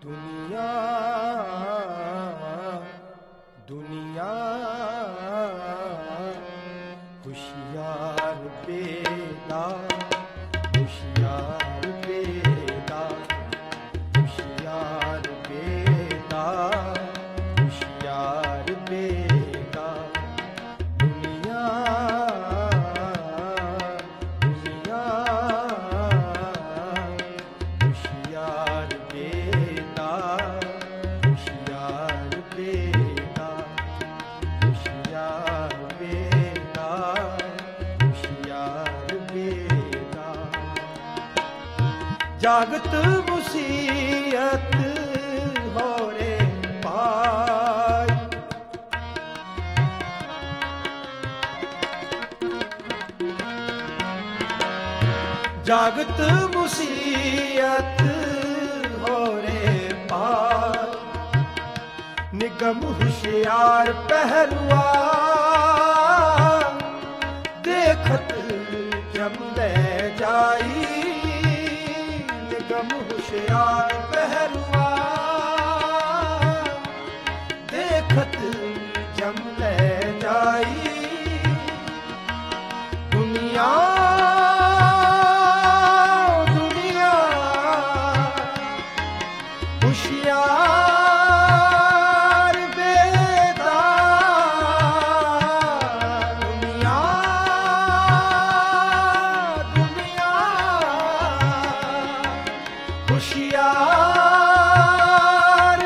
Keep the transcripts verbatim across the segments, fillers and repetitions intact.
दुनिया दुनिया होशियार बेदार होशियार बेदार होशियार बेदार होशियार बेदार दुनिया दुनिया होशियार बेदार होशियार बेदार होशियार बेदार होशियार बेदार जागत मुसीयत हो रे पाई जागत मुसीयत हो रे पाई निगम होशियार पहलवान देखत जम ले जाई निगम होशियार पहलवान देखत जम ले जाई दुनिया दुनिया होशियार बेदार दुनिया दुनिया होशियार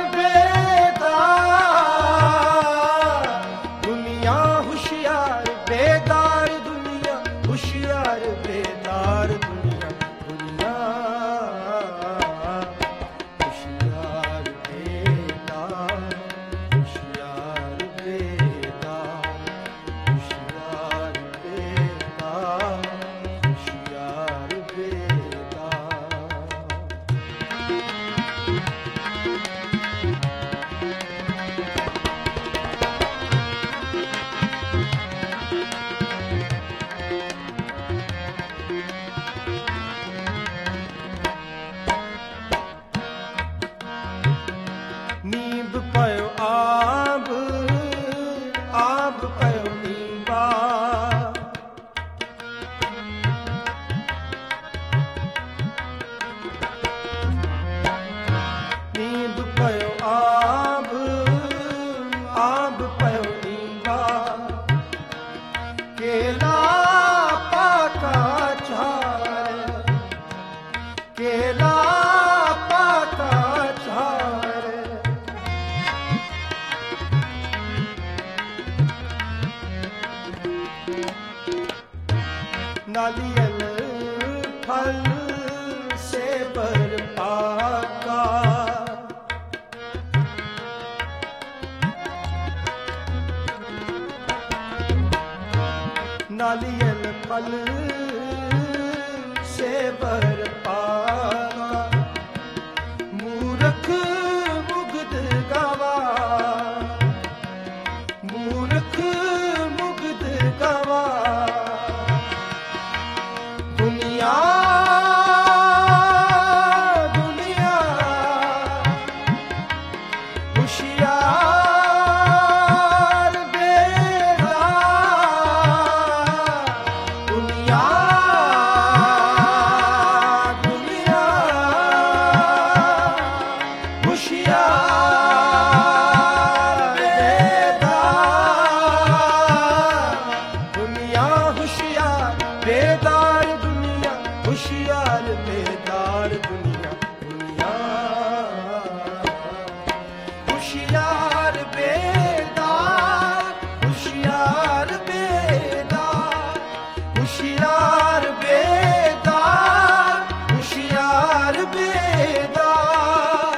बेदार दुनिया होशियार बेदार दुनिया होशियार बेदार दुनिया दुनिया होशियार बेदार होशियार बेदार होशियार बेदार होशियार बेदार नींब पयो आब आब पयो नींबा नींब पयो आब आब पयो नींबा केला पाका झार केला पाका झार नालियल फल से बर पाका नालियल फल से बर पाका मूर्ख मुग्ध गवा मूर्ख मुग्ध गवा दुनिया दुनिया होशियार बेदार दुनिया दुनिया होशियार बेदार दुनिया होशियार बेदार दुनिया होशियार बेदार दुनिया दुनिया होशियार बेदार होशियार बेदार होशियार बेदार होशियार बेदार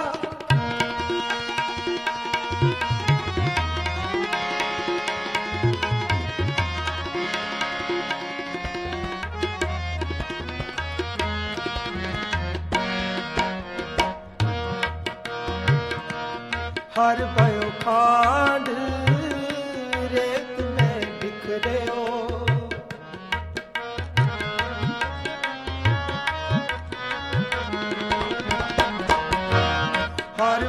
हर भयो खांड रेत में बिखरे हो हर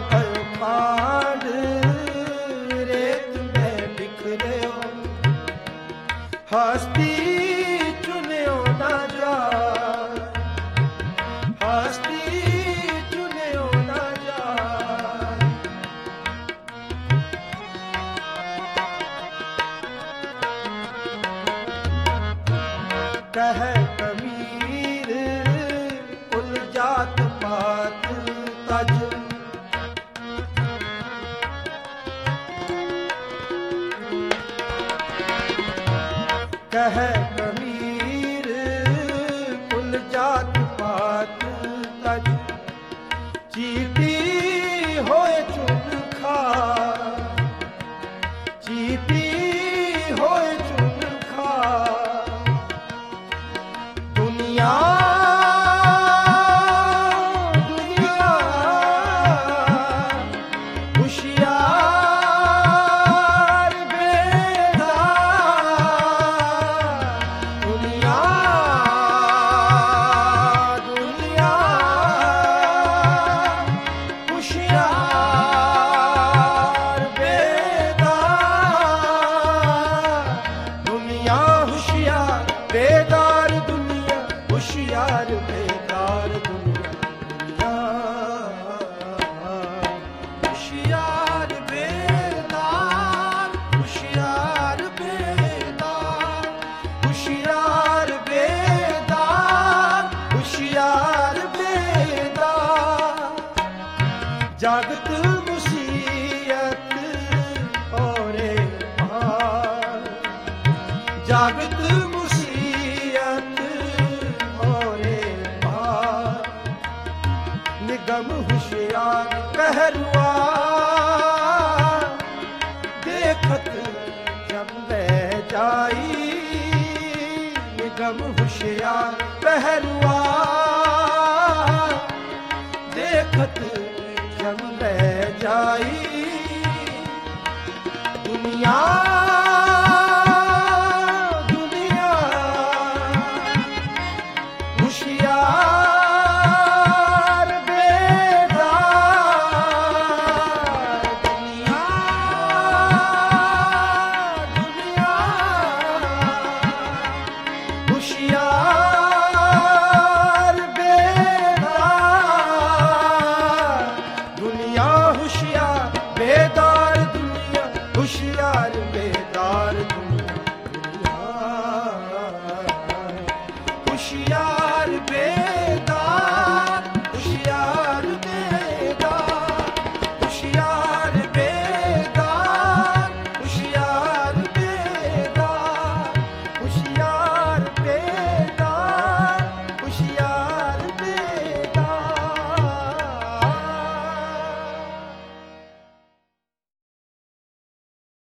कह कबीर कुल जात पात तज चीटी होए चुन खा चीटी होए चुन खा दुनिया दुनिया होशियार बेदार दुनिया होशियार बेदार दुनिया होशियार बेदार होशियार बेदार होशियार बेदार होशियार बेदार जागत मुसीयत औरे पार जागत निगम होशियार पहलुआ देखत जब मैं जाई निगम होशियार पहलुआ